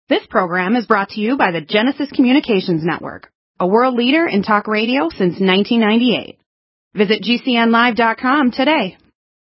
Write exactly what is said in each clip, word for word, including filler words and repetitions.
This program is brought to you by the Genesis Communications Network, a world leader in talk radio since nineteen ninety-eight. Visit G C N live dot com today.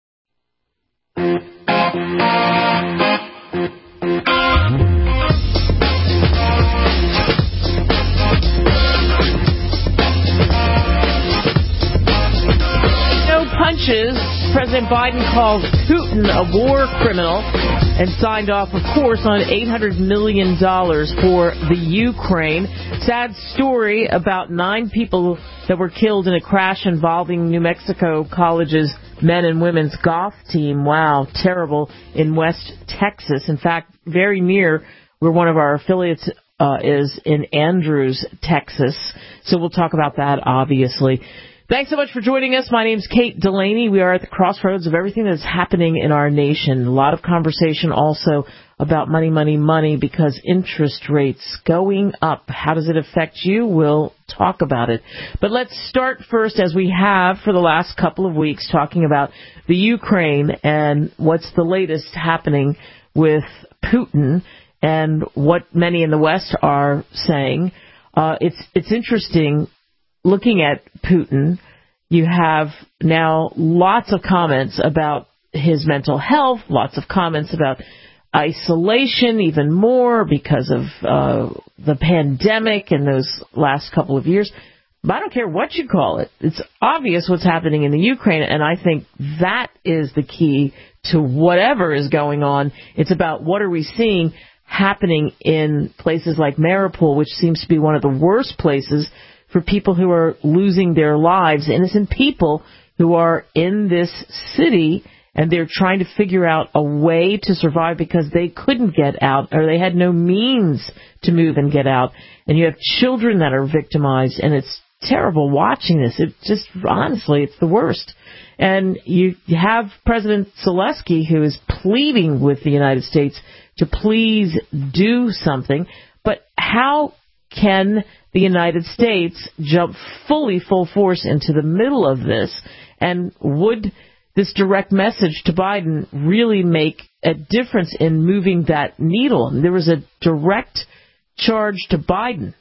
No punches. President Biden calls Putin a war criminal and signed off, of course, on eight hundred million dollars for the Ukraine. Sad story about nine people that were killed in a crash involving New Mexico College's men and women's golf team. Wow, terrible, in West Texas. In fact, very near where one of our affiliates uh, is in Andrews, Texas. So we'll talk about that, obviously. Thanks so much for joining us. My name's Kate Delaney. We are at the crossroads of everything that's happening in our nation. A lot of conversation also about money, money, money, because interest rates going up. How does it affect you? We'll talk about it. But let's start first, as we have for the last couple of weeks, talking about the Ukraine and what's the latest happening with Putin and what many in the West are saying. Uh, it's it's interesting. Looking at Putin, you have now lots of comments about his mental health, lots of comments about isolation, even more because of uh, the pandemic in those last couple of years. But I don't care what you call it. It's obvious what's happening in the Ukraine, and I think that is the key to whatever is going on. It's about what are we seeing happening in places like Mariupol, which seems to be one of the worst places for people who are losing their lives, innocent people who are in this city, and they're trying to figure out a way to survive because they couldn't get out or they had no means to move and get out. And you have children that are victimized, and it's terrible watching this. It just, honestly, it's the worst. And you have President Zelensky, who is pleading with the United States to please do something. But how can the United States jump fully, full force into the middle of this? And would this direct message to Biden really make a difference in moving that needle? There was a direct charge to Biden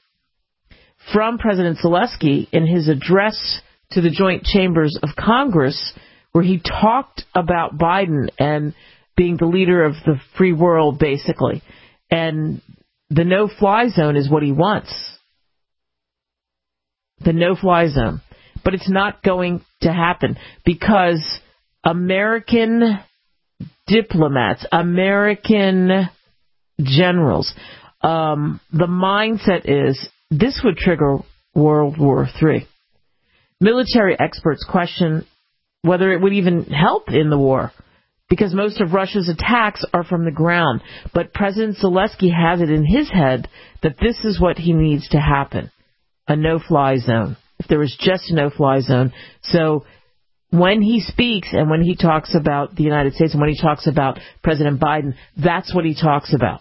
from President Zelensky in his address to the Joint Chambers of Congress, where he talked about Biden and being the leader of the free world, basically. And the no-fly zone is what he wants. The no-fly zone. But it's not going to happen because American diplomats, American generals, um, the mindset is this would trigger World War Three. Military experts question whether it would even help in the war, because most of Russia's attacks are from the ground. But President Zelensky has it in his head that this is what he needs to happen, a no-fly zone, if there was just a no-fly zone. So when he speaks and when he talks about the United States and when he talks about President Biden, that's what he talks about,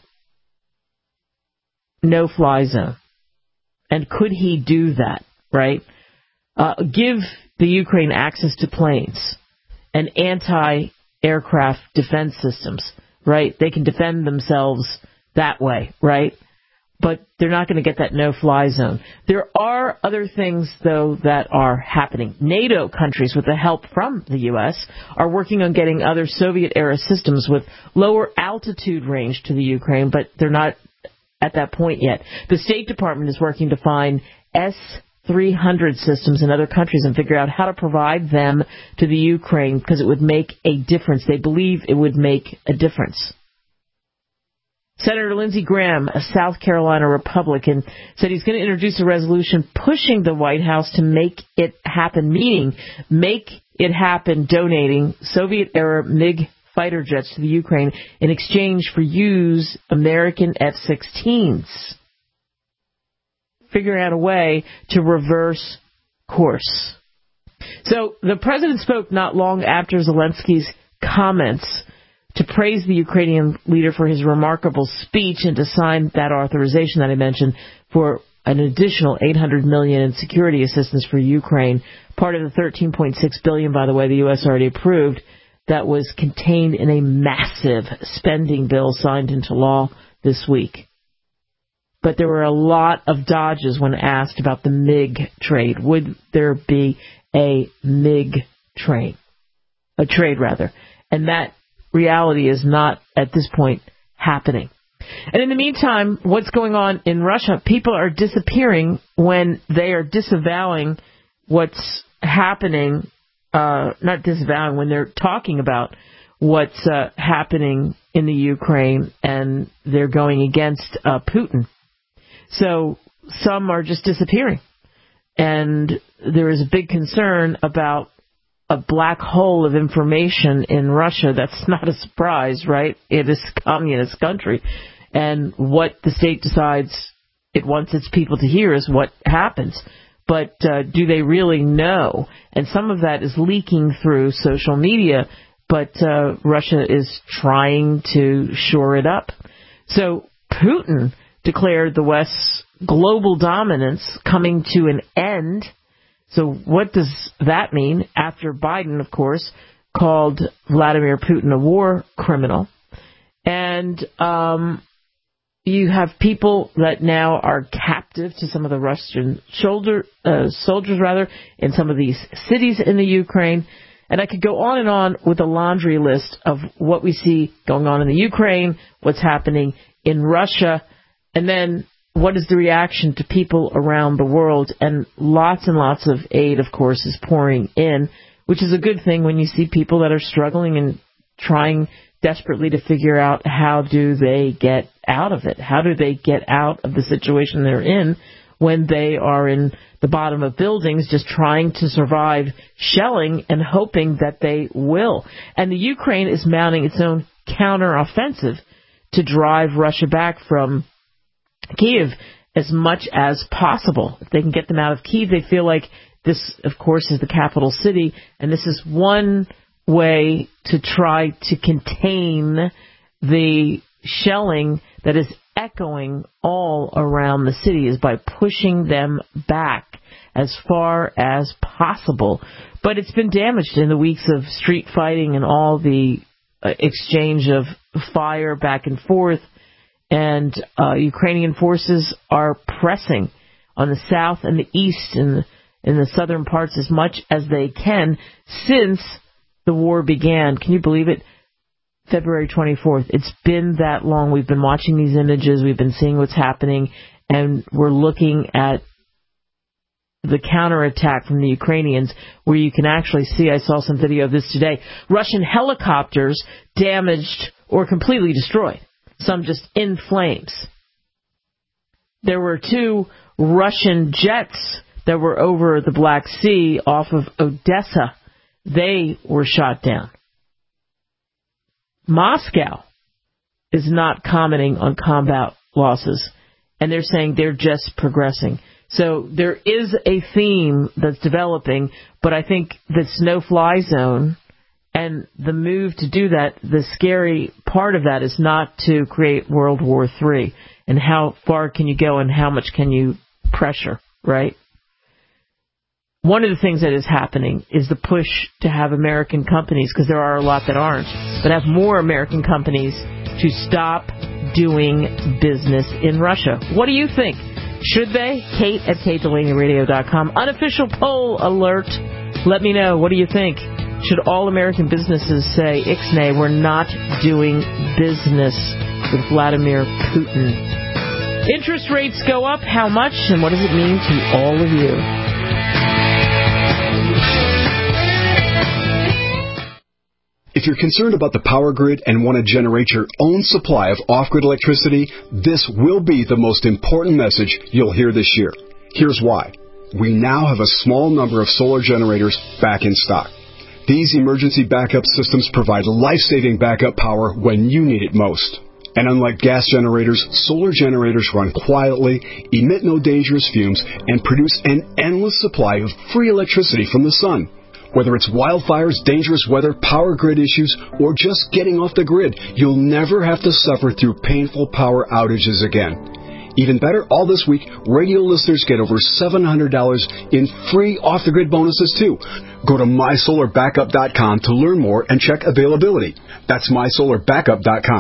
no-fly zone. And could he do that, right? Uh, give the Ukraine access to planes and anti aircraft defense systems, right? They can defend themselves that way, right? But they're not going to get that no-fly zone. There are other things, though, that are happening. NATO countries, with the help from the U S, are working on getting other Soviet-era systems with lower altitude range to the Ukraine, but they're not at that point yet. The State Department is working to find S three hundred systems in other countries and figure out how to provide them to the Ukraine because it would make a difference. They believe it would make a difference. Senator Lindsey Graham, a South Carolina Republican, said he's going to introduce a resolution pushing the White House to make it happen, meaning make it happen donating Soviet-era MiG fighter jets to the Ukraine in exchange for used American F sixteens. Figuring out a way to reverse course. So the president spoke not long after Zelensky's comments to praise the Ukrainian leader for his remarkable speech and to sign that authorization that I mentioned for an additional eight hundred million dollars in security assistance for Ukraine, part of the thirteen point six billion dollars, by the way, the U S already approved, that was contained in a massive spending bill signed into law this week. but there were a lot of dodges when asked about the M I G trade. Would there be a M I G trade? A trade, rather. And that reality is not, at this point, happening. And in the meantime, what's going on in Russia? People are disappearing when they are disavowing what's happening, uh, not disavowing, when they're talking about what's uh, happening in the Ukraine, and they're going against uh, Putin. So some are just disappearing. And there is a big concern about a black hole of information in Russia. That's not a surprise, right? It is a communist country. And what the state decides it wants its people to hear is what happens. But uh, do they really know? And some of that is leaking through social media, but uh, Russia is trying to shore it up. So Putin declared the West's global dominance coming to an end. So what does that mean? After Biden, of course, called Vladimir Putin a war criminal. And um, you have people that now are captive to some of the Russian shoulder, uh, soldiers, rather, in some of these cities in the Ukraine. And I could go on and on with a laundry list of what we see going on in the Ukraine, what's happening in Russia, and then what is the reaction to people around the world. And lots and lots of aid, of course, is pouring in, which is a good thing when you see people that are struggling and trying desperately to figure out how do they get out of it. How do they get out of the situation they're in when they are in the bottom of buildings just trying to survive shelling and hoping that they will. And the Ukraine is mounting its own counteroffensive to drive Russia back from Kyiv as much as possible. If they can get them out of Kyiv, they feel like this, of course, is the capital city, and this is one way to try to contain the shelling that is echoing all around the city, is by pushing them back as far as possible. But it's been damaged in the weeks of street fighting and all the uh, exchange of fire back and forth. And uh, Ukrainian forces are pressing on the south and the east and in the southern parts as much as they can since the war began. Can you believe it? February twenty-fourth. It's been that long. We've been watching these images. We've been seeing what's happening. And we're looking at the counterattack from the Ukrainians, where you can actually see, I saw some video of this today, Russian helicopters damaged or completely destroyed. Some just in flames. There were two Russian jets that were over the Black Sea off of Odessa. They were shot down. Moscow is not commenting on combat losses, and they're saying they're just progressing. So there is a theme that's developing, but I think this no-fly zone and the move to do that, the scary part of that is not to create World War Three. And how far can you go and how much can you pressure, right? One of the things that is happening is the push to have American companies, because there are a lot that aren't, but have more American companies to stop doing business in Russia. What do you think? Should they? Kate at Kate Delaney Radio dot com. Unofficial poll alert. Let me know. What do you think? Should all American businesses say, Ixnay, we're not doing business with Vladimir Putin? Interest rates go up. How much? And what does it mean to all of you? If you're concerned about the power grid and want to generate your own supply of off-grid electricity, this will be the most important message you'll hear this year. Here's why. We now have a small number of solar generators back in stock. These emergency backup systems provide life-saving backup power when you need it most. And unlike gas generators, solar generators run quietly, emit no dangerous fumes, and produce an endless supply of free electricity from the sun. Whether it's wildfires, dangerous weather, power grid issues, or just getting off the grid, you'll never have to suffer through painful power outages again. Even better, all this week, radio listeners get over seven hundred dollars in free off-the-grid bonuses, too. Go to my solar backup dot com to learn more and check availability. That's my solar backup dot com.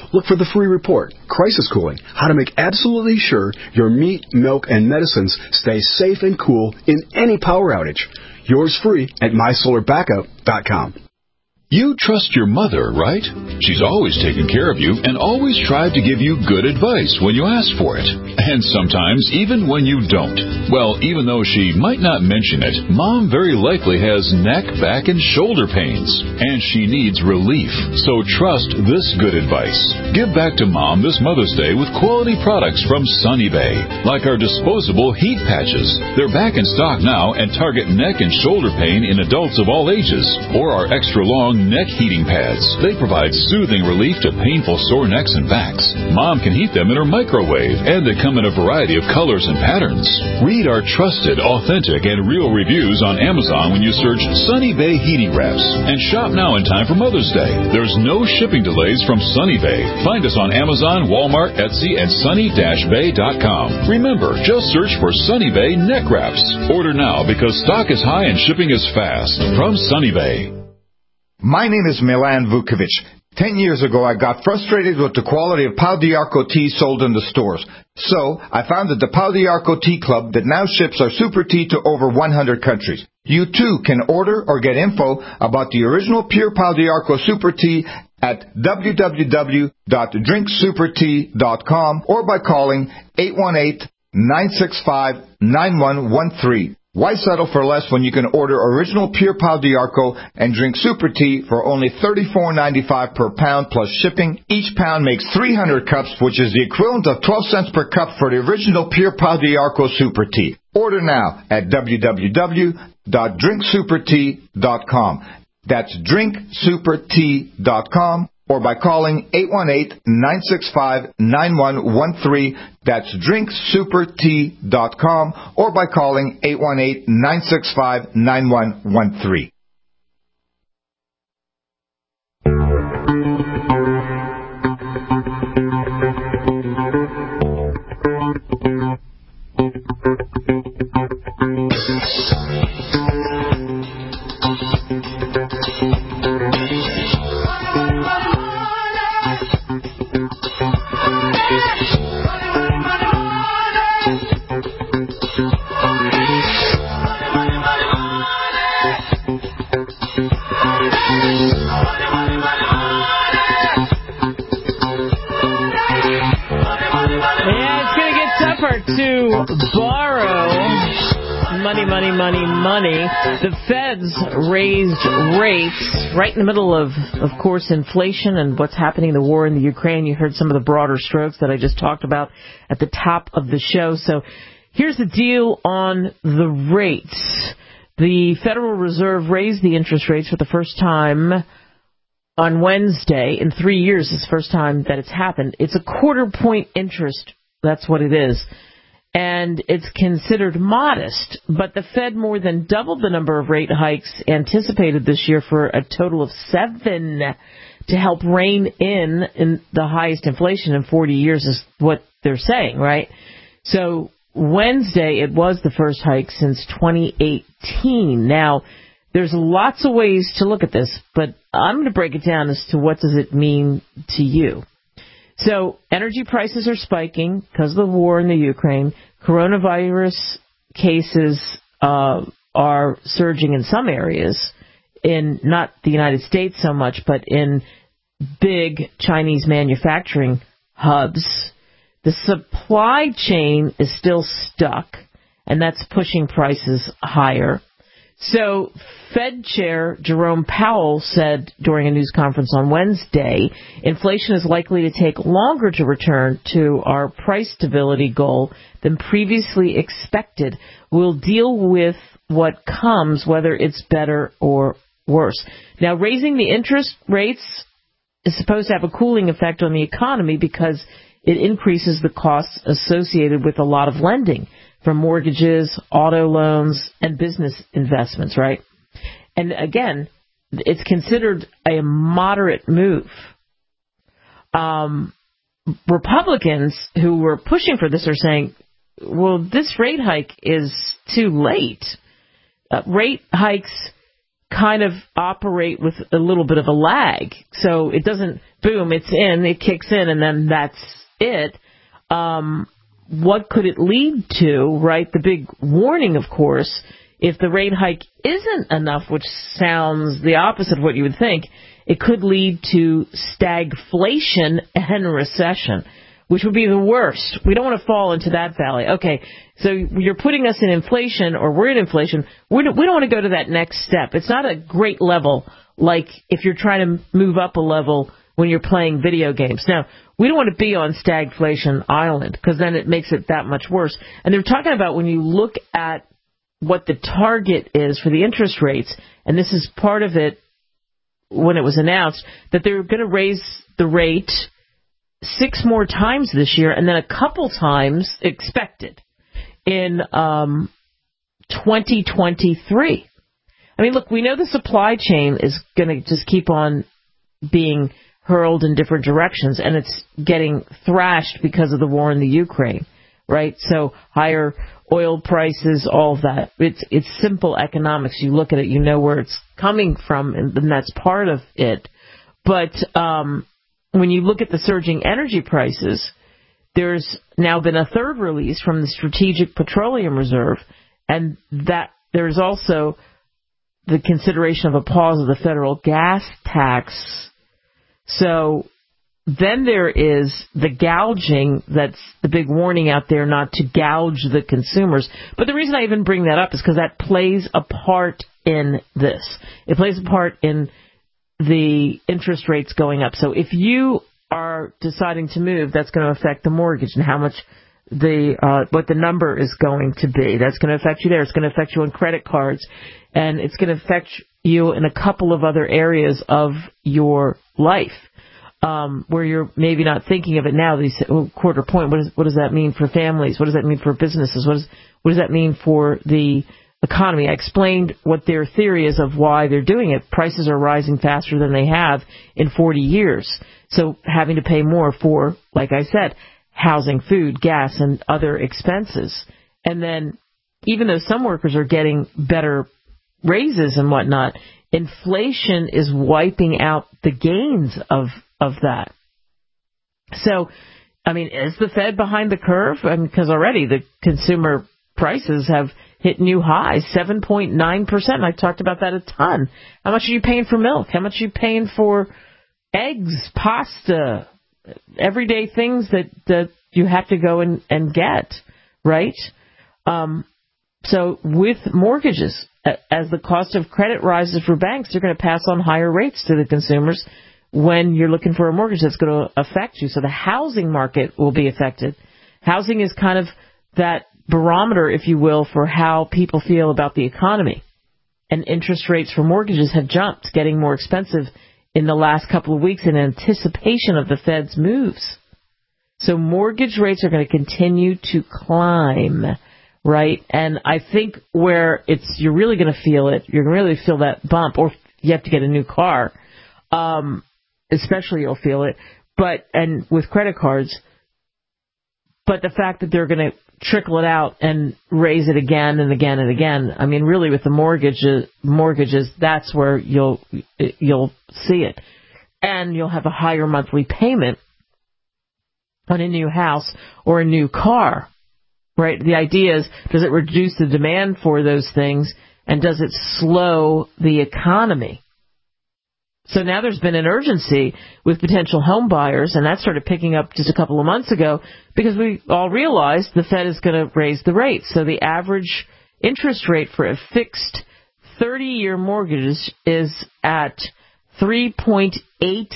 Look for the free report, Crisis Cooling, how to make absolutely sure your meat, milk, and medicines stay safe and cool in any power outage. Yours free at my solar backup dot com. You trust your mother, right? She's always taken care of you and always tried to give you good advice when you ask for it. And sometimes even when you don't. Well, even though she might not mention it, Mom very likely has neck, back, and shoulder pains. And she needs relief. So trust this good advice. Give back to Mom this Mother's Day with quality products from Sunny Bay. Like our disposable heat patches. They're back in stock now and target neck and shoulder pain in adults of all ages. Or our extra long neck heating pads. They provide soothing relief to painful sore necks and backs. Mom can heat them in her microwave, and they come in a variety of colors and patterns. Read our trusted, authentic, and real reviews on Amazon when you search Sunny Bay Heating Wraps. And shop now in time for Mother's Day. There's no shipping delays from Sunny Bay. Find us on Amazon, Walmart, Etsy, and sunny dash bay dot com. Remember, just search for Sunny Bay Neck Wraps. Order now because stock is high and shipping is fast. From Sunny Bay. My name is Milan Vukovic. Ten years ago, I got frustrated with the quality of Pau d'Arco tea sold in the stores. So, I founded the Pau d'Arco Tea Club that now ships our super tea to over one hundred countries. You too can order or get info about the original pure Pau d'Arco super tea at w w w dot drink super tea dot com or by calling eight one eight, nine six five, nine one one three. Why settle for less when you can order original pure Pau d'Arco and drink super tea for only thirty-four ninety-five per pound plus shipping? Each pound makes three hundred cups, which is the equivalent of twelve cents per cup for the original pure Pau d'Arco super tea. Order now at w w w dot drink super tea dot com. That's drink super tea dot com. Or by calling eight one eight, nine six five, nine one one three. That's drink super tea dot com. Or by calling eight one eight, nine six five, nine one one three. To borrow money, money, money, money. The Feds raised rates right in the middle of, of course, inflation and what's happening in the war in the Ukraine. You heard some of the broader strokes that I just talked about at the top of the show. So here's the deal on the rates. The Federal Reserve raised the interest rates for the first time on Wednesday. In three years, it's the first time that it's happened. It's a quarter point interest. That's what it is. And it's considered modest, but the Fed more than doubled the number of rate hikes anticipated this year for a total of seven to help rein in, in the highest inflation in forty years is what they're saying, right? So Wednesday, it was the first hike since twenty eighteen. Now, there's lots of ways to look at this, but I'm going to break it down as to what does it mean to you. So energy prices are spiking because of the war in the Ukraine. Coronavirus cases uh, are surging in some areas, in not the United States so much, but in big Chinese manufacturing hubs. The supply chain is still stuck, and that's pushing prices higher. So Fed Chair Jerome Powell said during a news conference on Wednesday, inflation is likely to take longer to return to our price stability goal than previously expected. We'll deal with what comes, whether it's better or worse. Now, raising the interest rates is supposed to have a cooling effect on the economy because it increases the costs associated with a lot of lending, from mortgages, auto loans, and business investments, right? And again, it's considered a moderate move. Um, Republicans who were pushing for this are saying, well, this rate hike is too late. Uh, rate hikes kind of operate with a little bit of a lag, so it doesn't boom, it's in, it kicks in, and then that's it. Um, what could it lead to, right? The big warning, of course, if the rate hike isn't enough, which sounds the opposite of what you would think, it could lead to stagflation and recession, which would be the worst. We don't want to fall into that valley. Okay, so you're putting us in inflation, or we're in inflation. We don't, we don't want to go to that next step. It's not a great level like if you're trying to move up a level when you're playing video games. Now, we don't want to be on stagflation island because then it makes it that much worse. And they're talking about when you look at what the target is for the interest rates, and this is part of it when it was announced, that they're going to raise the rate six more times this year, and then a couple times expected in um, twenty twenty-three. I mean, look, we know the supply chain is going to just keep on being hurled in different directions, and it's getting thrashed because of the war in the Ukraine, right? So higher oil prices, all of that. It's it's simple economics. You look at it, you know where it's coming from, and, and that's part of it. But um, when you look at the surging energy prices, there's now been a third release from the Strategic Petroleum Reserve, and that there's also the consideration of a pause of the federal gas tax. So then there is the gouging. That's the big warning out there, not to gouge the consumers. But the reason I even bring that up is because that plays a part in this. It plays a part in the interest rates going up. So if you are deciding to move, that's going to affect the mortgage and how much the uh, what the number is going to be. That's going to affect you there. It's going to affect you on credit cards, and it's going to affect you in a couple of other areas of your life um, where you're maybe not thinking of it now. These oh, quarter point. What, is, what does that mean for families? What does that mean for businesses? What, is, what does that mean for the economy? I explained what their theory is of why they're doing it. Prices are rising faster than they have in forty years. So having to pay more for, like I said, housing, food, gas, and other expenses. And then even though some workers are getting better raises and whatnot, inflation is wiping out the gains of, of that. So, I mean, is the Fed behind the curve? I mean, because already the consumer prices have hit new highs, seven point nine percent. I talked about that a ton. How much are you paying for milk? How much are you paying for eggs, pasta, everyday things that, that you have to go and, and get, right? Um, so with mortgages, as the cost of credit rises for banks, they're going to pass on higher rates to the consumers when you're looking for a mortgage that's going to affect you. So the housing market will be affected. Housing is kind of that barometer, if you will, for how people feel about the economy. And interest rates for mortgages have jumped, getting more expensive in the last couple of weeks in anticipation of the Fed's moves. So mortgage rates are going to continue to climb, right? And I think where it's you're really going to feel it, you're going to really feel that bump, or you have to get a new car, um, especially you'll feel it. But and with credit cards, but the fact that they're going to trickle it out and raise it again and again and again. I mean, really, with the mortgages, mortgages, that's where you'll you'll see it, and you'll have a higher monthly payment on a new house or a new car, right? The idea is, does it reduce the demand for those things, and does it slow the economy? So now there's been an urgency with potential home buyers, and that started picking up just a couple of months ago because we all realized the Fed is going to raise the rates. So the average interest rate for a fixed thirty-year mortgage is at three point eight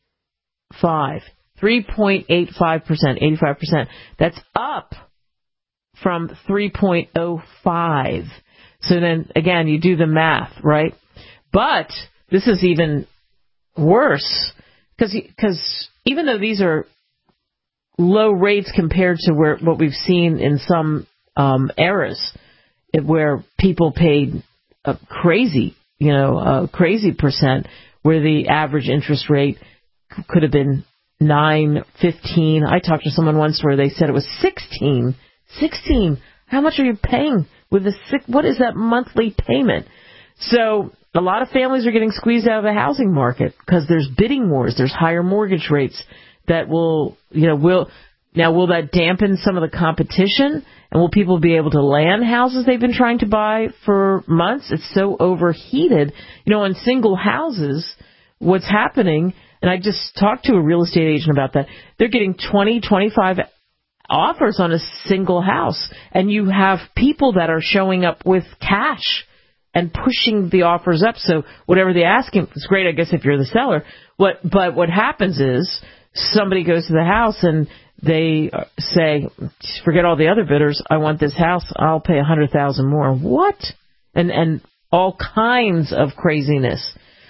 five, three point eight five percent, eighty-five percent. That's up from three point oh five. So then, again, you do the math, right? But this is even worse, because because even though these are low rates compared to where what we've seen in some um, eras, where people paid a crazy, you know, a crazy percent, where the average interest rate could have been nine, fifteen. I talked to someone once where they said it was sixteen. sixteen. How much are you paying with a six? What is that monthly payment? So a lot of families are getting squeezed out of the housing market because there's bidding wars. There's higher mortgage rates that will, you know, will now will that dampen some of the competition? And will people be able to land houses they've been trying to buy for months? It's so overheated. You know, on single houses, what's happening, and I just talked to a real estate agent about that, they're getting twenty, twenty-five offers on a single house. And you have people that are showing up with cash and pushing the offers up. So whatever they're asking, it's great, I guess, if you're the seller. What, but what happens is somebody goes to the house and they say, forget all the other bidders, I want this house, I'll pay one hundred thousand dollars more. What? And and all kinds of craziness.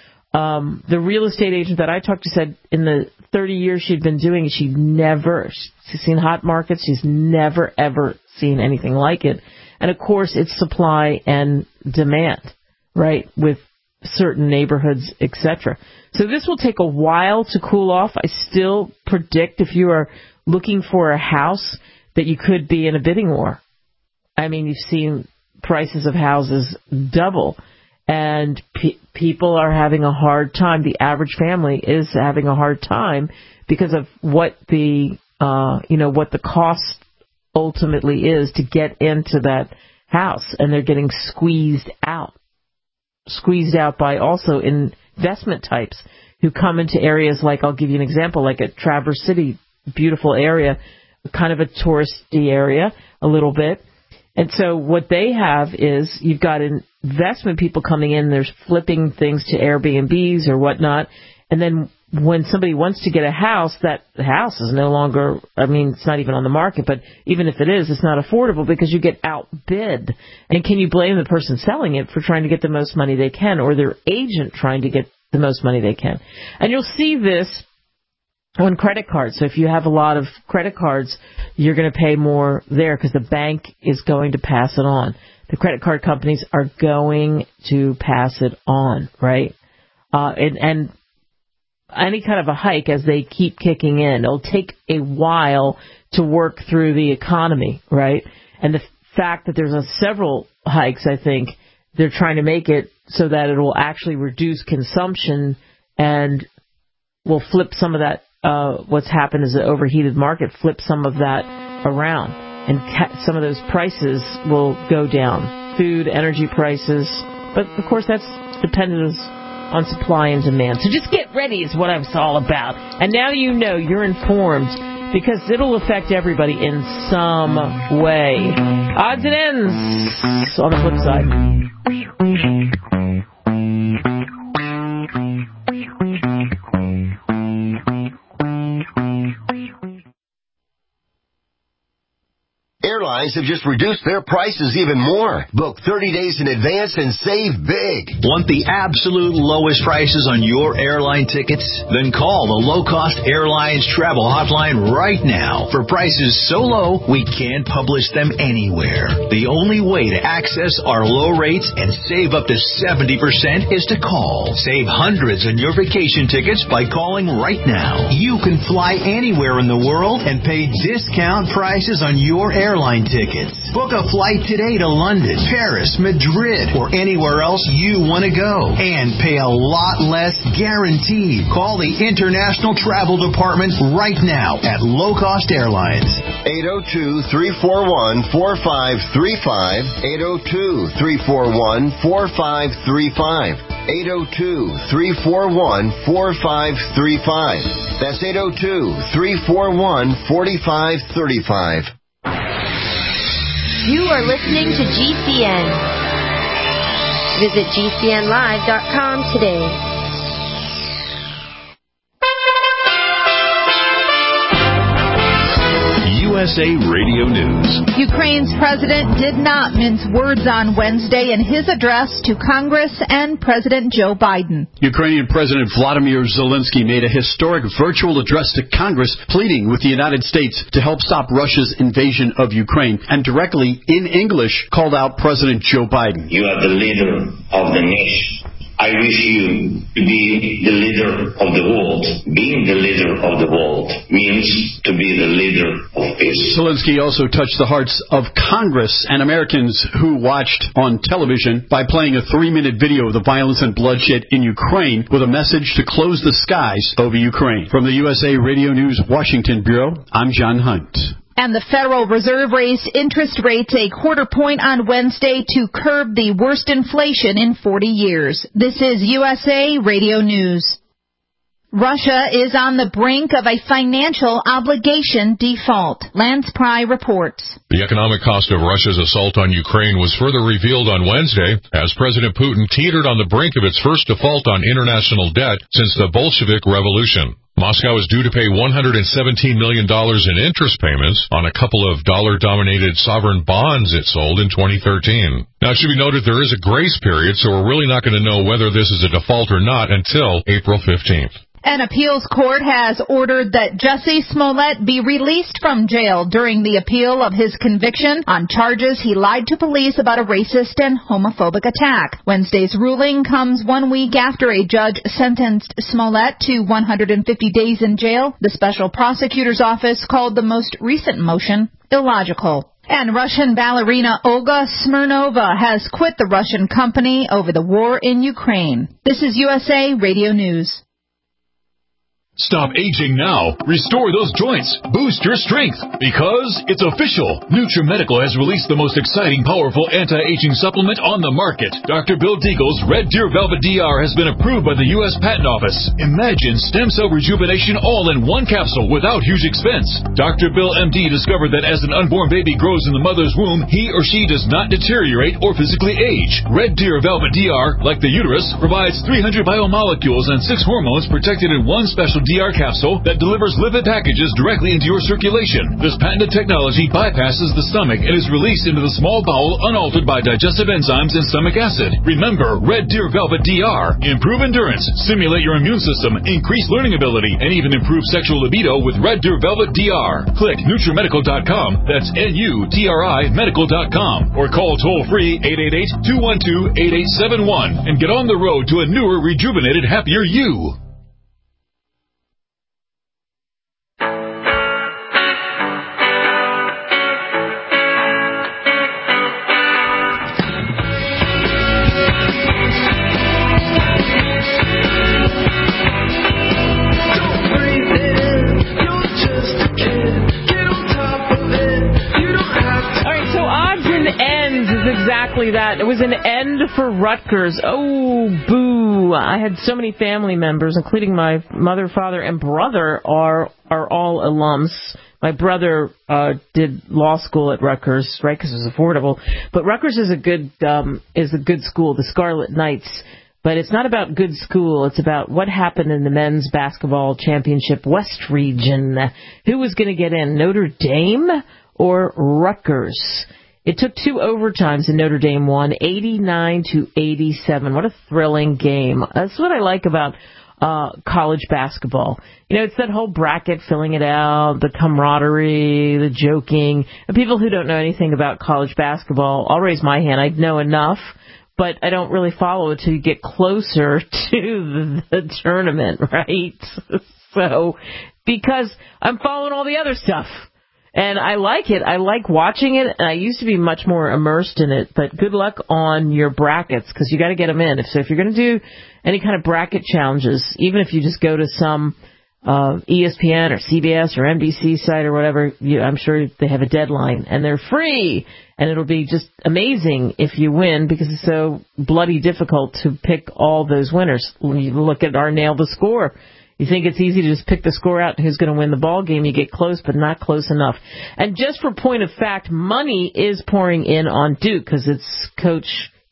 Um, the real estate agent that I talked to said in the thirty years she'd been doing it, she'd never, she's seen hot markets, she's never, ever seen anything like it. And, of course, it's supply and demand, right, with certain neighborhoods, et cetera. So this will take a while to cool off. I still predict if you are looking for a house that you could be in a bidding war. I mean, you've seen prices of houses double, and pe- people are having a hard time. The average family is having a hard time because of what the, uh, you know, what the cost ultimately is to get into that house, and they're getting squeezed out. Squeezed out by also investment types who come into areas like, I'll give you an example, like at Traverse City, beautiful area, kind of a touristy area a little bit. And so what they have is you've got investment people coming in, there's flipping things to Airbnbs or whatnot. And then when somebody wants to get a house, that house is no longer, I mean, it's not even on the market, but even if it is, it's not affordable because you get outbid. And can you blame the person selling it for trying to get the most money they can, or their agent trying to get the most money they can? And you'll see this on credit cards. So if you have a lot of credit cards, you're going to pay more there because the bank is going to pass it on. The credit card companies are going to pass it on, right? Uh, and, and any kind of a hike as they keep kicking in, it'll take a while to work through the economy, right? And the fact that there's a several hikes, I think, they're trying to make it so that it will actually reduce consumption and will flip some of that. Uh, what's happened is the overheated market flips some of that around, and ca- some of those prices will go down. Food, energy prices, but of course that's dependent on supply and demand. So just get ready is what I'm all about. And now you know, you're informed, because it'll affect everybody in some way. Odds and ends on the flip side. Airlines have just reduced their prices even more. Book thirty days in advance and save big. Want the absolute lowest prices on your airline tickets? Then call the Low Cost Airlines Travel Hotline right now for prices so low we can't publish them anywhere. The only way to access our low rates and save up to seventy percent is to call. Save hundreds on your vacation tickets by calling right now. You can fly anywhere in the world and pay discount prices on your airline Airline tickets. Book a flight today to London, Paris, Madrid, or anywhere else you want to go, and pay a lot less guaranteed. Call the International Travel Department right now at Low Cost Airlines. eight oh two, three four one, four five three five. eight oh two, three four one, four five three five. eight oh two, three four one, four five three five. That's eight oh two, three four one, four five three five. You are listening to G C N. Visit G C N live dot com today. U S A Radio News. Ukraine's president did not mince words on Wednesday in his address to Congress and President Joe Biden. Ukrainian President Vladimir Zelensky made a historic virtual address to Congress pleading with the United States to help stop Russia's invasion of Ukraine, and directly in English called out President Joe Biden. You are the leader of the nation. I wish you to be the leader of the world. Being the leader of the world means to be the leader of peace. Zelensky also touched the hearts of Congress and Americans who watched on television by playing a three-minute video of the violence and bloodshed in Ukraine with a message to close the skies over Ukraine. From the U S A Radio News Washington Bureau, I'm John Hunt. And the Federal Reserve raised interest rates a quarter point on Wednesday to curb the worst inflation in forty years. This is U S A Radio News. Russia is on the brink of a financial obligation default. Lance Pry reports. The economic cost of Russia's assault on Ukraine was further revealed on Wednesday as President Putin teetered on the brink of its first default on international debt since the Bolshevik Revolution. Moscow is due to pay one hundred seventeen million dollars in interest payments on a couple of dollar-dominated sovereign bonds it sold in twenty thirteen. Now, it should be noted there is a grace period, so we're really not going to know whether this is a default or not until April fifteenth. An appeals court has ordered that Jussie Smollett be released from jail during the appeal of his conviction on charges he lied to police about a racist and homophobic attack. Wednesday's ruling comes one week after a judge sentenced Smollett to one hundred fifty days in jail. The special prosecutor's office called the most recent motion illogical. And Russian ballerina Olga Smirnova has quit the Russian company over the war in Ukraine. This is U S A Radio News. Stop aging now. Restore those joints. Boost your strength. Because it's official. NutriMedical has released the most exciting, powerful anti-aging supplement on the market. Doctor Bill Deagle's Red Deer Velvet D R has been approved by the U S Patent Office. Imagine stem cell rejuvenation all in one capsule without huge expense. Doctor Bill M D discovered that as an unborn baby grows in the mother's womb, he or she does not deteriorate or physically age. Red Deer Velvet D R, like the uterus, provides three hundred biomolecules and six hormones protected in one special D R capsule that delivers lipid packages directly into your circulation. This patented technology bypasses the stomach and is released into the small bowel unaltered by digestive enzymes and stomach acid. Remember, Red Deer Velvet D R. Improve endurance, stimulate your immune system, increase learning ability, and even improve sexual libido with Red Deer Velvet D R. Click NutriMedical dot com, that's N U T R I medical dot com, or call toll-free eight eight eight, two one two, eight eight seven one and get on the road to a newer, rejuvenated, happier you. Exactly that. It was an end for Rutgers. Oh, boo. I had so many family members, including my mother, father, and brother, are are all alums. My brother uh, did law school at Rutgers, right, because it was affordable. But Rutgers is a good um, is a good school, the Scarlet Knights. But it's not about good school. It's about what happened in the men's basketball championship West region. Who was going to get in, Notre Dame or Rutgers? It took two overtimes and Notre Dame won eighty-nine to eighty-seven. What a thrilling game. That's what I like about uh college basketball. You know, it's that whole bracket, filling it out, the camaraderie, the joking. And people who don't know anything about college basketball, I'll raise my hand. I know enough, but I don't really follow it till you get closer to the, the tournament, right? So, because I'm following all the other stuff. And I like it. I like watching it. And I used to be much more immersed in it. But good luck on your brackets, because you got to get them in. If, so if you're going to do any kind of bracket challenges, even if you just go to some uh, E S P N or C B S or N B C site or whatever, you, I'm sure they have a deadline. And they're free. And it'll be just amazing if you win, because it's so bloody difficult to pick all those winners. When you look at our Nail the Score, you think it's easy to just pick the score out and who's going to win the ball game. You get close, but not close enough. And just for point of fact, money is pouring in on Duke because it's Coach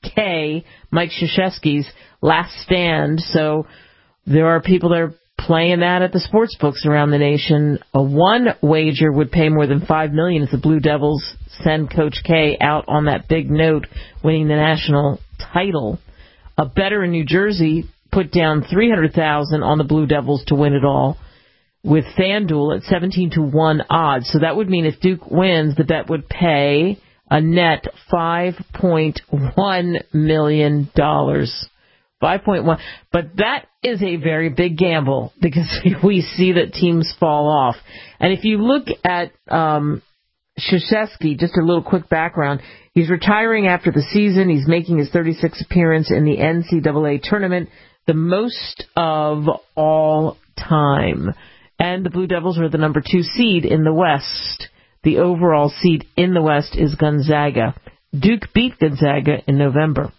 K, Mike Krzyzewski's last stand. So there are people that are playing that at the sports books around the nation. A one wager would pay more than five million dollars if the Blue Devils send Coach K out on that big note, winning the national title. A bettor in New Jersey put down three hundred thousand dollars on the Blue Devils to win it all with FanDuel at seventeen to one odds. So that would mean if Duke wins, the bet would pay a net five point one million dollars. five point one. But that is a very big gamble because we see that teams fall off. And if you look at um, Krzyzewski, just a little quick background, he's retiring after the season. He's making his thirty-sixth appearance in the N C double A tournament, the most of all time. And the Blue Devils are the number two seed in the West. The overall seed in the West is Gonzaga. Duke beat Gonzaga in November.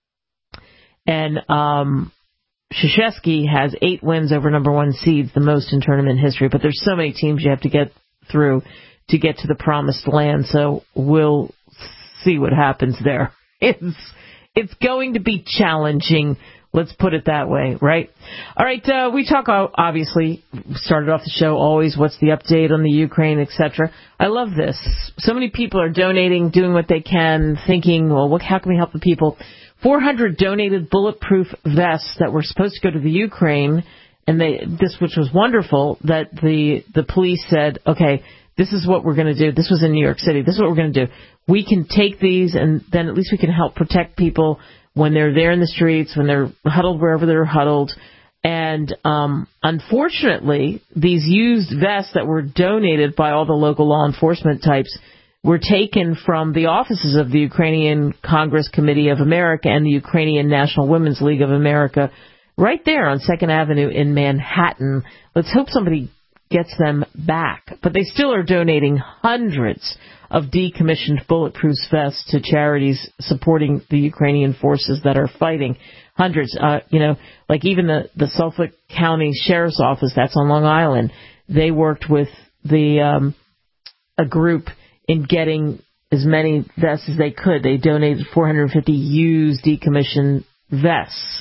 And um, Krzyzewski has eight wins over number one seeds, the most in tournament history. But there's so many teams you have to get through to get to the promised land. So we'll see what happens there. It's it's going to be challenging. Let's put it that way, right? All right, uh, we talk, obviously, started off the show always, what's the update on the Ukraine, et cetera. I love this. So many people are donating, doing what they can, thinking, well, what, how can we help the people? four hundred donated bulletproof vests that were supposed to go to the Ukraine, and they this, which was wonderful, that the, the police said, okay, this is what we're going to do. This was in New York City. This is what we're going to do. We can take these, and then at least we can help protect people when they're there in the streets, when they're huddled wherever they're huddled. And um, unfortunately, these used vests that were donated by all the local law enforcement types were taken from the offices of the Ukrainian Congress Committee of America and the Ukrainian National Women's League of America right there on second Avenue in Manhattan. Let's hope somebody gets them back. But they still are donating hundreds of decommissioned bulletproof vests to charities supporting the Ukrainian forces that are fighting. Hundreds, uh, you know, like even the, the Suffolk County Sheriff's Office, that's on Long Island, they worked with the um, a group in getting as many vests as they could. They donated four hundred fifty used decommissioned vests.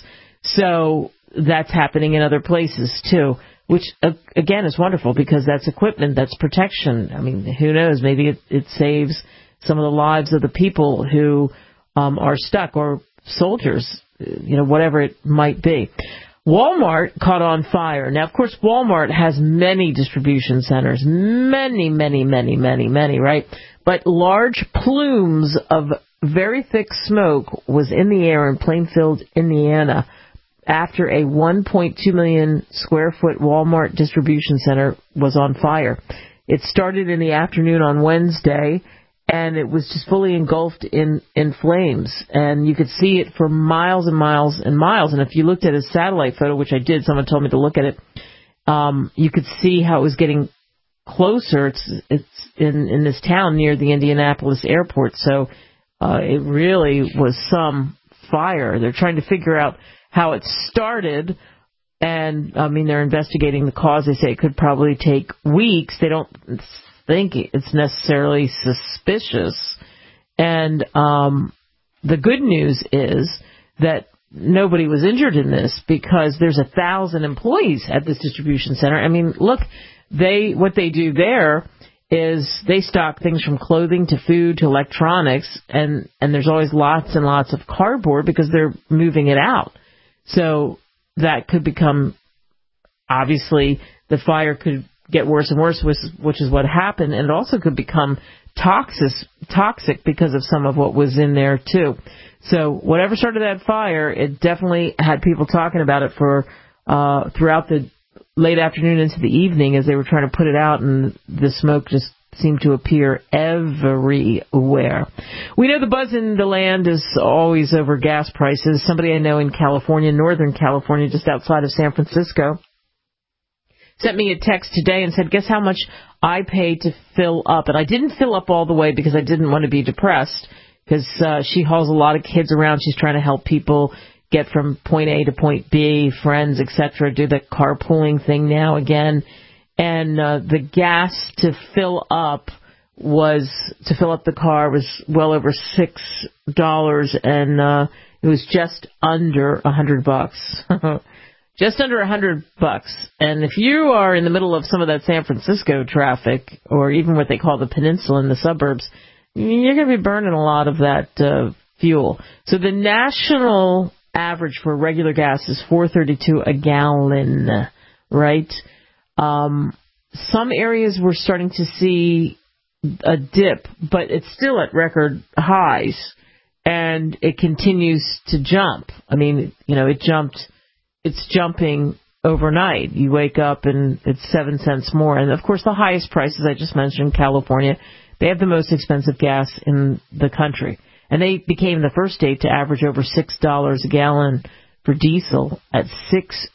So that's happening in other places, too, which, uh, again, is wonderful because that's equipment, that's protection. I mean, who knows? Maybe it, it saves some of the lives of the people who um, are stuck, or soldiers, you know, whatever it might be. Walmart caught on fire. Now, of course, Walmart has many distribution centers, many, many, many, many, many, right? But large plumes of very thick smoke was in the air in Plainfield, Indiana, after a one point two million square foot Walmart distribution center was on fire. It started in the afternoon on Wednesday, and it was just fully engulfed in, in flames. And you could see it for miles and miles and miles. And if you looked at a satellite photo, which I did, someone told me to look at it, um, you could see how it was getting closer. It's it's in, in this town near the Indianapolis airport. So uh, it really was some fire. They're trying to figure out how it started, and, I mean, they're investigating the cause. They say it could probably take weeks. They don't think it's necessarily suspicious. And um, the good news is that nobody was injured in this because there's a thousand employees at this distribution center. I mean, look, they what they do there is they stock things from clothing to food to electronics, and, and there's always lots and lots of cardboard because they're moving it out. So that could become, obviously, the fire could get worse and worse, which, which is what happened. And it also could become toxic, toxic because of some of what was in there, too. So whatever started that fire, it definitely had people talking about it for uh, throughout the late afternoon into the evening as they were trying to put it out, and the smoke just seemed to appear everywhere. We know the buzz in the land is always over gas prices. Somebody I know in California, Northern California, just outside of San Francisco, sent me a text today and said, guess how much I paid to fill up? And I didn't fill up all the way because I didn't want to be depressed, because uh, she hauls a lot of kids around. She's trying to help people get from point A to point B, friends, et cetera, do the carpooling thing now again. And uh, the gas to fill up was, to fill up the car was well over six dollars, and uh, it was just under a hundred bucks. Just under a hundred bucks. And if you are in the middle of some of that San Francisco traffic, or even what they call the peninsula in the suburbs, you're going to be burning a lot of that uh, fuel. So the national average for regular gas is four thirty-two a gallon, right? Um, some areas we're starting to see a dip, but it's still at record highs. and it continues to jump. I mean, you know, it jumped, it's jumping overnight. You wake up and it's seven cents more. And, of course, the highest prices I just mentioned, California, they have the most expensive gas in the country. And they became the first state to average over six dollars a gallon for diesel at six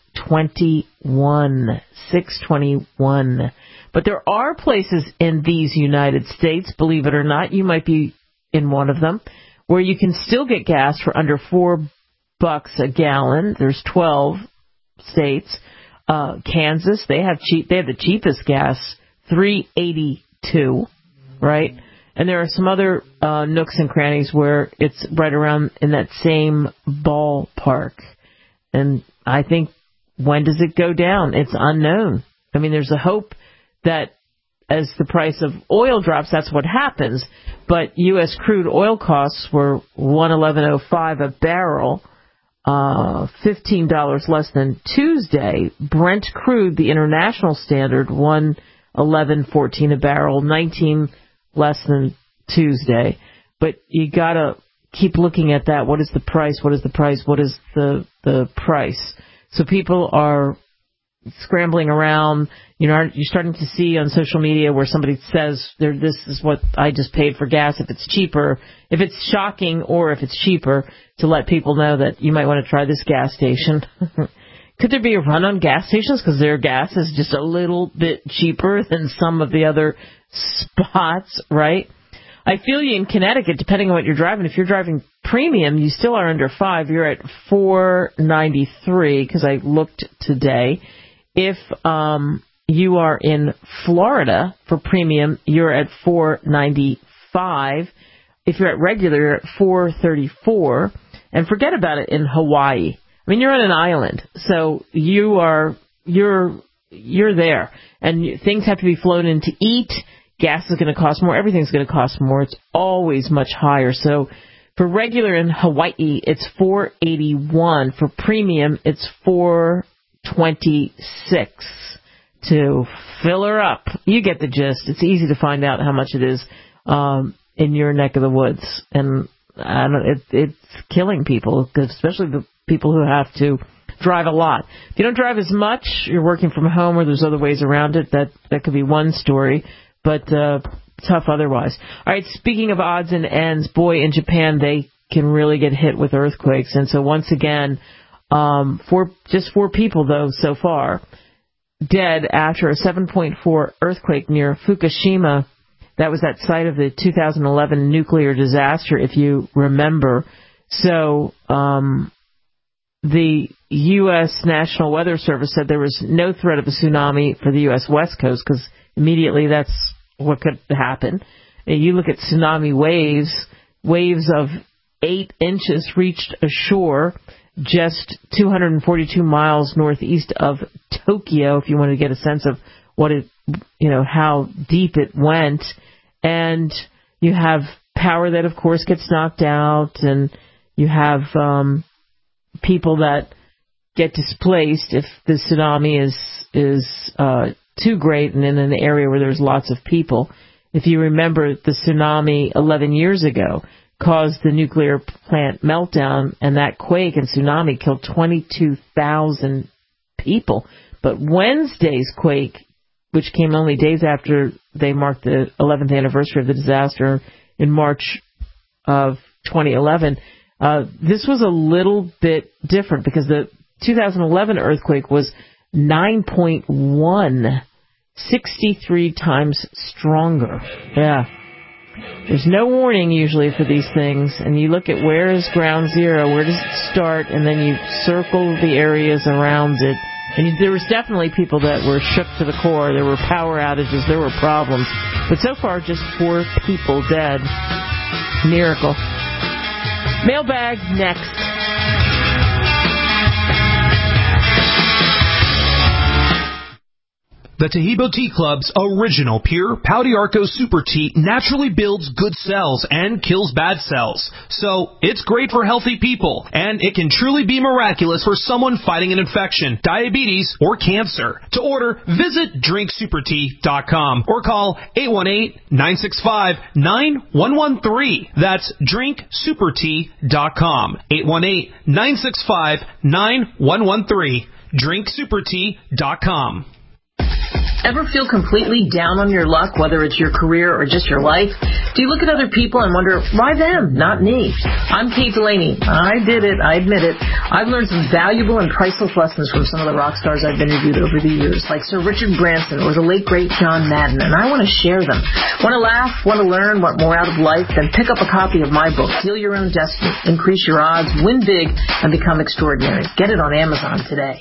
twenty-one. six twenty-one. But there are places in these United States, believe it or not, you might be in one of them, where you can still get gas for under four bucks a gallon. There's twelve states. Uh, Kansas, they have cheap. They have the cheapest gas, three eighty-two, right? And there are some other uh, nooks and crannies where it's right around in that same ballpark. And I think, when does it go down? It's unknown. I mean, there's a hope that as the price of oil drops, that's what happens. But U S crude oil costs were one eleven oh five a barrel, uh, fifteen dollars less than Tuesday. Brent crude, the international standard, one eleven fourteen a barrel, nineteen less than Tuesday. But you gotta keep looking at that. What is the price? What is the price? What is the the price? So people are scrambling around. You know, you're starting to see on social media where somebody says, "There, this is what I just paid for gas." If it's cheaper, if it's shocking, or if it's cheaper, to let people know that you might want to try this gas station. Could there be a run on gas stations because their gas is just a little bit cheaper than some of the other spots, right? I feel you in Connecticut, depending on what you're driving. If you're driving premium, you still are under five. You're at four ninety-three because I looked today. If um, you are in Florida for premium, you're at four ninety-five. If you're at regular, you're at four thirty-four. And forget about it in Hawaii. I mean, you're on an island, so you are you're you're there, and things have to be flown in to eat. Gas is going to cost more. Everything's going to cost more. It's always much higher. So for regular in Hawaii, it's four eighty-one. For premium, it's four twenty-six. To fill her up, you get the gist. It's easy to find out how much it is um, in your neck of the woods, and I don't, it, it's killing people, especially the people who have to drive a lot. If you don't drive as much, you're working from home, or there's other ways around it. That that could be one story. But uh, tough otherwise. All right, speaking of odds and ends, boy, in Japan, they can really get hit with earthquakes. And so once again, um, four, just four people, though, so far, dead after a seven point four earthquake near Fukushima. That was that site of the two thousand eleven nuclear disaster, if you remember. So um, the U S National Weather Service said there was no threat of a tsunami for the U S West Coast because immediately that's what could happen. You look at tsunami waves, waves of eight inches reached ashore just two hundred forty-two miles northeast of Tokyo, if you want to get a sense of what it, you know, how deep it went. And you have power that, of course, gets knocked out, and you have um, people that get displaced if the tsunami is is uh, too great and in an area where there's lots of people. If you remember, the tsunami eleven years ago caused the nuclear plant meltdown, and that quake and tsunami killed twenty-two thousand people. But Wednesday's quake, which came only days after they marked the eleventh anniversary of the disaster in March of twenty eleven, uh, this was a little bit different because the two thousand eleven earthquake was nine point one, sixty-three times stronger. Yeah. There's no warning usually for these things, and you look at where is ground zero, where does it start, and then you circle the areas around it. And you, there was definitely people that were shook to the core. There were power outages. There were problems. But so far, just four people dead. Miracle. Mailbag next. The Tahibo Tea Club's original pure Pau d'Arco Super Tea naturally builds good cells and kills bad cells. So it's great for healthy people, and it can truly be miraculous for someone fighting an infection, diabetes, or cancer. To order, visit drink super tea dot com or call eight one eight, nine six five, nine one one three. That's drink super tea dot com. eight one eight, nine six five, nine one one three. drink super tea dot com. Ever feel completely down on your luck, whether it's your career or just your life? Do you look at other people and wonder, why them, not me? I'm Kate Delaney. I did it. I admit it. I've learned some valuable and priceless lessons from some of the rock stars I've interviewed over the years, like Sir Richard Branson or the late, great John Madden, and I want to share them. Want to laugh? Want to learn? Want more out of life? Then pick up a copy of my book, Deal Your Own Destiny, Increase Your Odds, Win Big, and Become Extraordinary. Get it on Amazon today.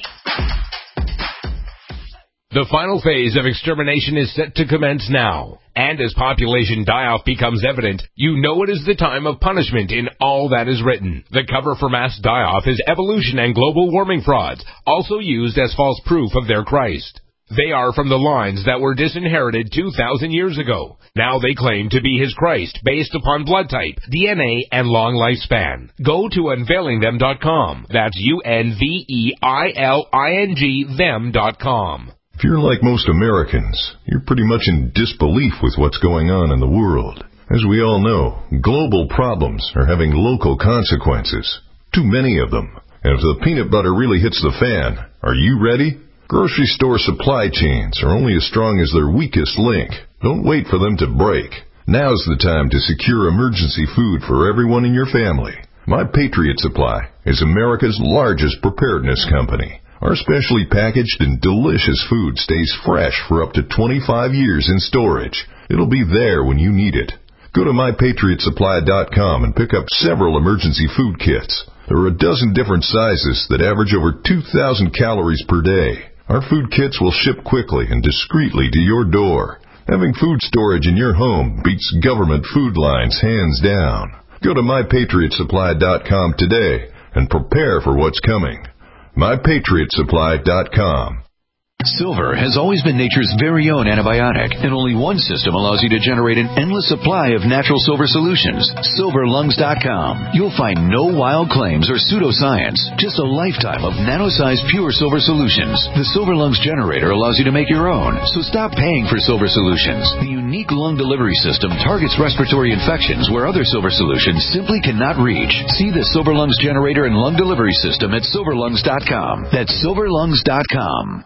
The final phase of extermination is set to commence now. And as population die-off becomes evident, you know it is the time of punishment in all that is written. The cover for mass die-off is evolution and global warming frauds, also used as false proof of their Christ. They are from the lines that were disinherited two thousand years ago. Now they claim to be his Christ based upon blood type, D N A, and long lifespan. Go to unveiling them dot com. That's U N V E I L I N G them dot com. If you're like most Americans, you're pretty much in disbelief with what's going on in the world. As we all know, global problems are having local consequences. Too many of them. And if the peanut butter really hits the fan, are you ready? Grocery store supply chains are only as strong as their weakest link. Don't wait for them to break. Now's the time to secure emergency food for everyone in your family. My Patriot Supply is America's largest preparedness company. Our specially packaged and delicious food stays fresh for up to twenty-five years in storage. It'll be there when you need it. Go to my patriot supply dot com and pick up several emergency food kits. There are a dozen different sizes that average over two thousand calories per day. Our food kits will ship quickly and discreetly to your door. Having food storage in your home beats government food lines hands down. Go to my patriot supply dot com today and prepare for what's coming. my patriot supply dot com. Silver has always been nature's very own antibiotic, and only one system allows you to generate an endless supply of natural silver solutions. silver lungs dot com. You'll find no wild claims or pseudoscience, just a lifetime of nano-sized pure silver solutions. The Silver Lungs generator allows you to make your own, so stop paying for silver solutions. The unique lung delivery system targets respiratory infections where other silver solutions simply cannot reach. See the Silver Lungs generator and lung delivery system at silver lungs dot com. That's silver lungs dot com.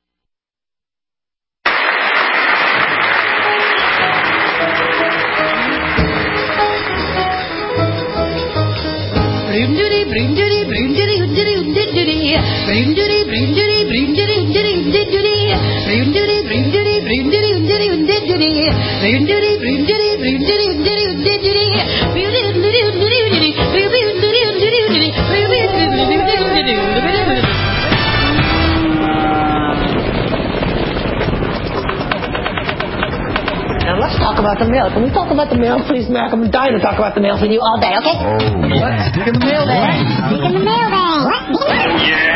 Now let's talk about the mail. Can we talk about the mail, please, Mac? I'm dying to talk about the mail with you all day, okay? Oh, yeah. Dig in the mail bag. Dig in the mail bag.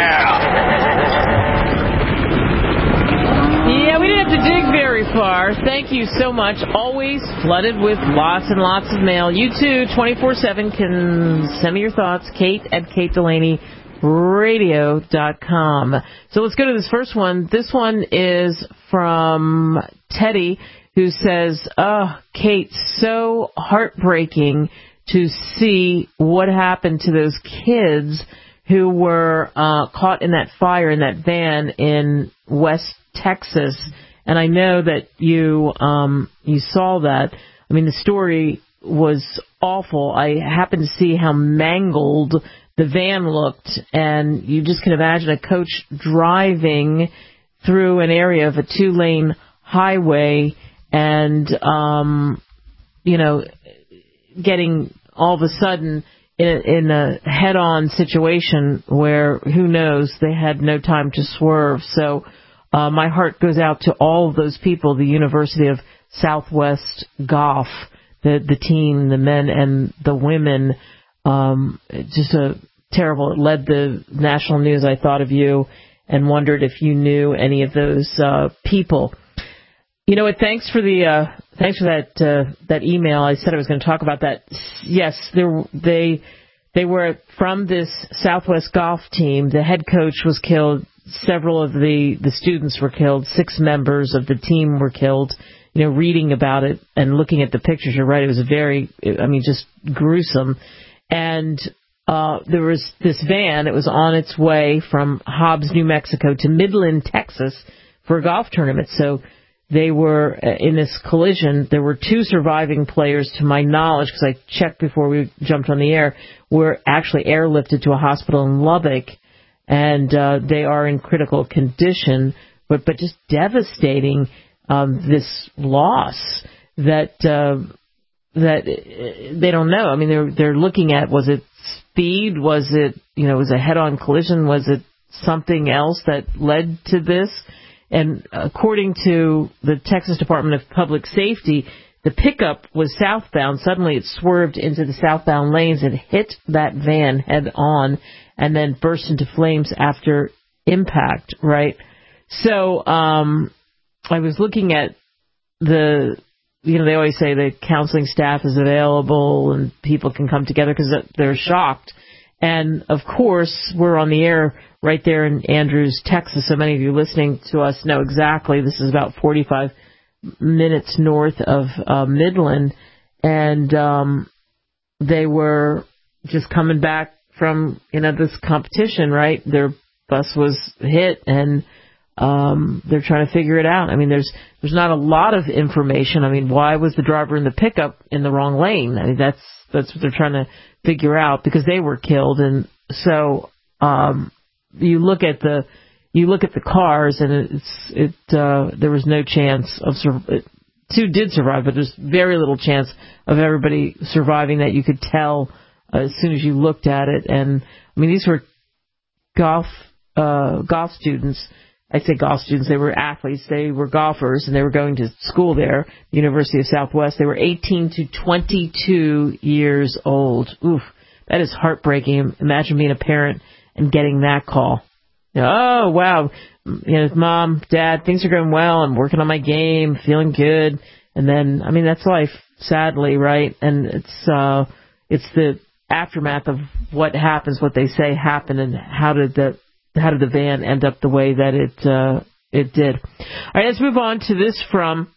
Yeah, we didn't have to dig very far. Thank you so much. Always flooded with lots and lots of mail. You too, twenty-four seven, can send me your thoughts. Kate at Kate Delaney Radio dot com. So let's go to this first one. This one is from Teddy, who says, oh, Kate, so heartbreaking to see what happened to those kids who were uh, caught in that fire in that van in West Texas. And I know that you um, you saw that. I mean, the story was awful. I happened to see how mangled the van looked, and you just can imagine a coach driving through an area of a two-lane highway and, um, you know, getting all of a sudden in a, in a head-on situation where, who knows, they had no time to swerve. So uh, my heart goes out to all of those people, the University of Southwest Golf, the, the team, the men and the women. Um, just a terrible, it led the national news. I thought of you. and wondered if you knew any of those uh, people. You know what? Thanks for the uh, thanks for that uh, that email. I said I was going to talk about that. Yes, there, they they were from this Southwest golf team. The head coach was killed. Several of the, the students were killed. Six members of the team were killed. You know, reading about it and looking at the pictures, you're right. It was a very, I mean, just gruesome. And uh, there was this van. It was on its way from Hobbs, New Mexico, to Midland, Texas, for a golf tournament. So they were in this collision. There were two surviving players, to my knowledge, because I checked before we jumped on the air, were actually airlifted to a hospital in Lubbock, and uh, they are in critical condition, but, but just devastating, um, this loss that uh, that they don't know. I mean, they're they're looking at, was it speed? Was it, you know, was it a head-on collision? Was it something else that led to this? And according to the Texas Department of Public Safety, the pickup was southbound. Suddenly it swerved into the southbound lanes and hit that van head on and then burst into flames after impact, right? So um, I was looking at the, you know, they always say the counseling staff is available and people can come together because they're shocked. And, of course, we're on the air right there in Andrews, Texas. So many of you listening to us know exactly. This is about forty-five minutes north of uh, Midland. And um, they were just coming back from, you know, this competition, right? Their bus was hit, and um, they're trying to figure it out. I mean, there's there's not a lot of information. I mean, why was the driver in the pickup in the wrong lane? I mean, that's that's what they're trying to figure out, because they were killed. And so um, you look at the you look at the cars, and it's it uh, there was no chance of sur- two did survive, but there's very little chance of everybody surviving that you could tell uh, as soon as you looked at it. And I mean, these were golf uh, golf students. I say golf students, they were athletes, they were golfers, and they were going to school there, the University of Southwest. They were eighteen to twenty-two years old. Oof, that is heartbreaking. Imagine being a parent and getting that call. You know, oh, wow, you know, mom, dad, things are going well, I'm working on my game, feeling good. And then, I mean, that's life, sadly, right? And it's uh, it's the aftermath of what happens, what they say happened, and how did the How did the van end up the way that it uh, it did? All right, let's move on to this from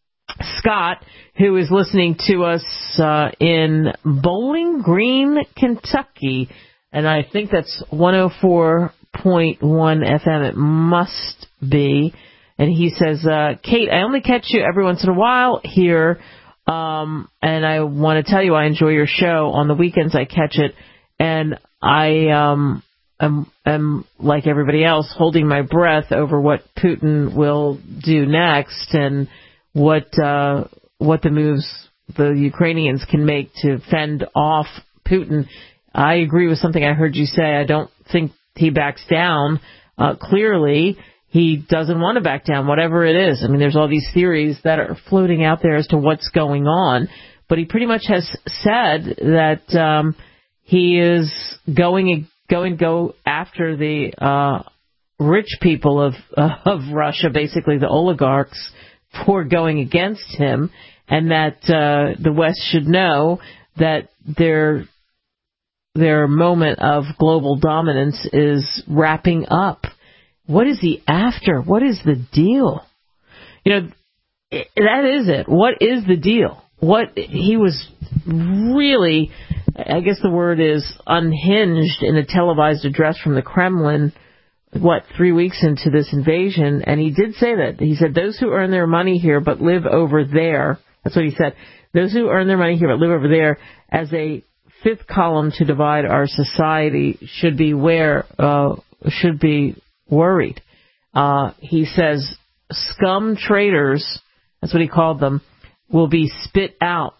Scott, who is listening to us uh, in Bowling Green, Kentucky. And I think that's one oh four point one F M. It must be. And he says, uh, Kate, I only catch you every once in a while here. Um, and I want to tell you I enjoy your show. On the weekends I catch it. And I... Um, I'm, I'm, like everybody else, holding my breath over what Putin will do next and what uh, what the moves the Ukrainians can make to fend off Putin. I agree with something I heard you say. I don't think he backs down. Uh, clearly, he doesn't want to back down, whatever it is. I mean, there's all these theories that are floating out there as to what's going on. But he pretty much has said that um, he is going going to go after the uh, rich people of uh, of Russia, basically the oligarchs, for going against him, and that uh, the West should know that their their moment of global dominance is wrapping up. What is he after? What is the deal? You know, that is it. What is the deal? What he was really, I guess the word is unhinged in a televised address from the Kremlin, what, three weeks into this invasion, and he did say that. He said, those who earn their money here but live over there, that's what he said, those who earn their money here but live over there, as a fifth column to divide our society, should be where, uh, should be worried. Uh, he says, scum traitors, that's what he called them, will be spit out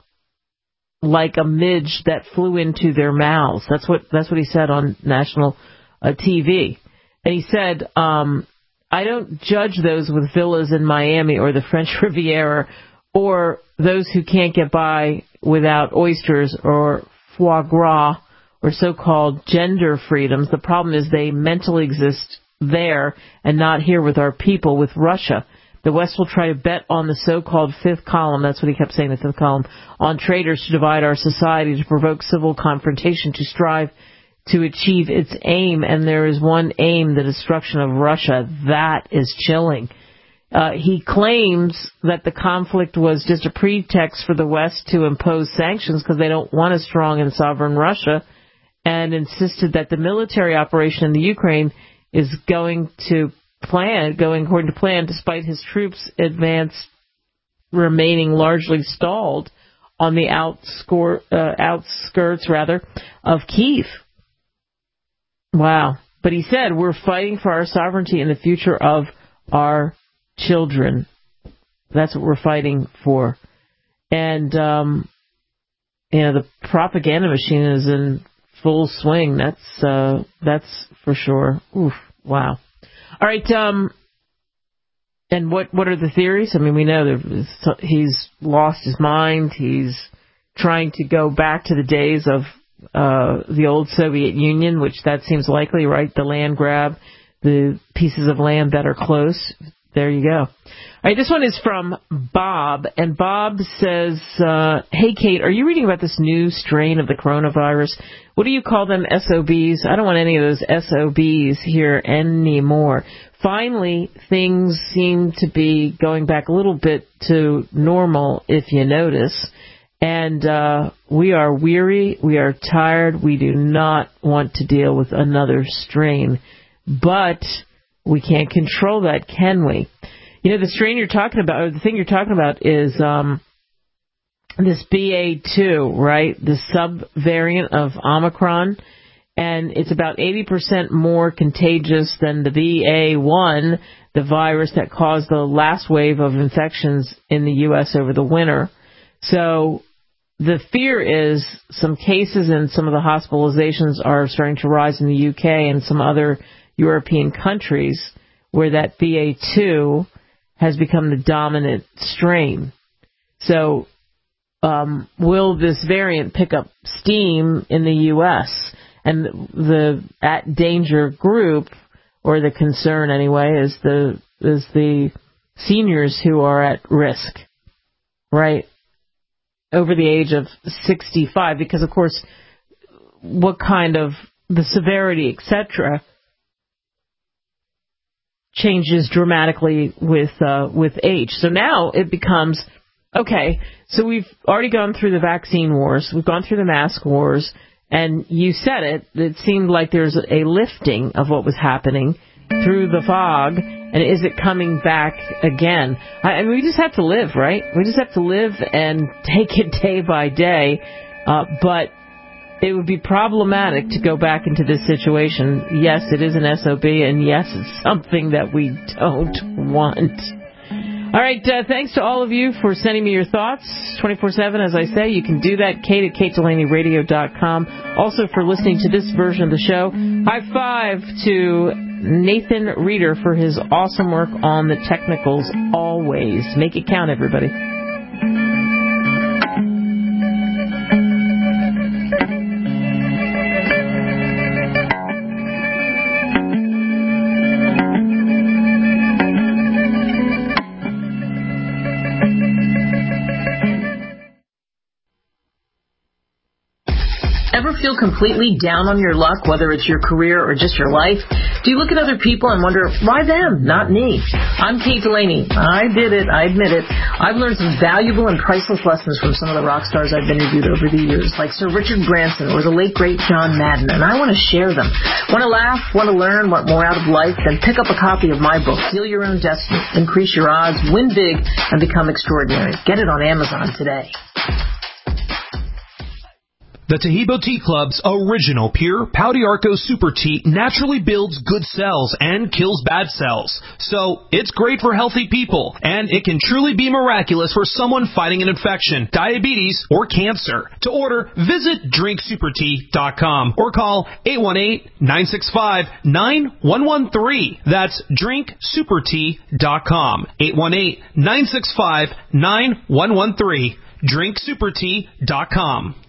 like a midge that flew into their mouths. That's what that's what he said on national uh, T V. And he said, um, I don't judge those with villas in Miami or the French Riviera, or those who can't get by without oysters or foie gras or so-called gender freedoms. The problem is they mentally exist there and not here with our people, with Russia. The West will try to bet on the so-called fifth column, that's what he kept saying, the fifth column, on traitors to divide our society, to provoke civil confrontation, to strive to achieve its aim. And there is one aim, the destruction of Russia. That is chilling. Uh, he claims that the conflict was just a pretext for the West to impose sanctions because they don't want a strong and sovereign Russia, and insisted that the military operation in the Ukraine is going to plan, going according to plan, despite his troops' advance remaining largely stalled on the outscore, uh, outskirts rather, of Kyiv. Wow. But he said, we're fighting for our sovereignty and the future of our children. That's what we're fighting for. And, um, you know, the propaganda machine is in full swing. That's, uh, that's for sure. Oof. Wow. All right. Um, and what, what are the theories? I mean, we know that he's lost his mind. He's trying to go back to the days of uh, the old Soviet Union, which that seems likely, right? The land grab, the pieces of land that are close. There you go. All right, this one is from Bob, and Bob says, uh, hey, Kate, are you reading about this new strain of the coronavirus? What do you call them, S O Bs? I don't want any of those S O Bs here anymore. Finally, things seem to be going back a little bit to normal, if you notice. And uh, we are weary, we are tired, we do not want to deal with another strain. But we can't control that, can we? You know, the strain you're talking about, or the thing you're talking about is um, this B A two, right? The subvariant of Omicron. And it's about eighty percent more contagious than the B A one, the virus that caused the last wave of infections in the U S over the winter. So the fear is some cases and some of the hospitalizations are starting to rise in the U K and some other European countries where that B A two has become the dominant strain. So um, will this variant pick up steam in the U S? And the at danger group, or the concern anyway, is the is the seniors who are at risk, right? Over the age of sixty-five, because of course, what kind of the severity, et cetera, changes dramatically with uh, with age. So now it becomes, okay, so we've already gone through the vaccine wars, we've gone through the mask wars, and you said it, it seemed like there's a lifting of what was happening through the fog, and is it coming back again? I, I mean, we just have to live, right? We just have to live and take it day by day, uh, but it would be problematic to go back into this situation. Yes, it is an S O B, and yes, it's something that we don't want. All right, uh, thanks to all of you for sending me your thoughts twenty-four seven, as I say. You can do that, Kate at kate delaney radio dot com. Also for listening to this version of the show. High five to Nathan Reeder for his awesome work on the technicals always. Make it count, everybody. Ever feel completely down on your luck, whether it's your career or just your life? Do you look at other people and wonder, why them, not me? I'm Kate Delaney. I did it. I admit it. I've learned some valuable and priceless lessons from some of the rock stars I've interviewed over the years, like Sir Richard Branson or the late, great John Madden, and I want to share them. Want to laugh? Want to learn? Want more out of life? Then pick up a copy of my book, Seal Your Own Destiny, Increase Your Odds, Win Big, and Become Extraordinary. Get it on Amazon today. The Taheebo Tea Club's original pure Pau d'Arco Super Tea naturally builds good cells and kills bad cells. So it's great for healthy people, and it can truly be miraculous for someone fighting an infection, diabetes, or cancer. To order, visit drink super tea dot com or call eight one eight, nine six five, nine one one three. That's drink super tea dot com. eight one eight, nine six five, nine one one three. drink super tea dot com.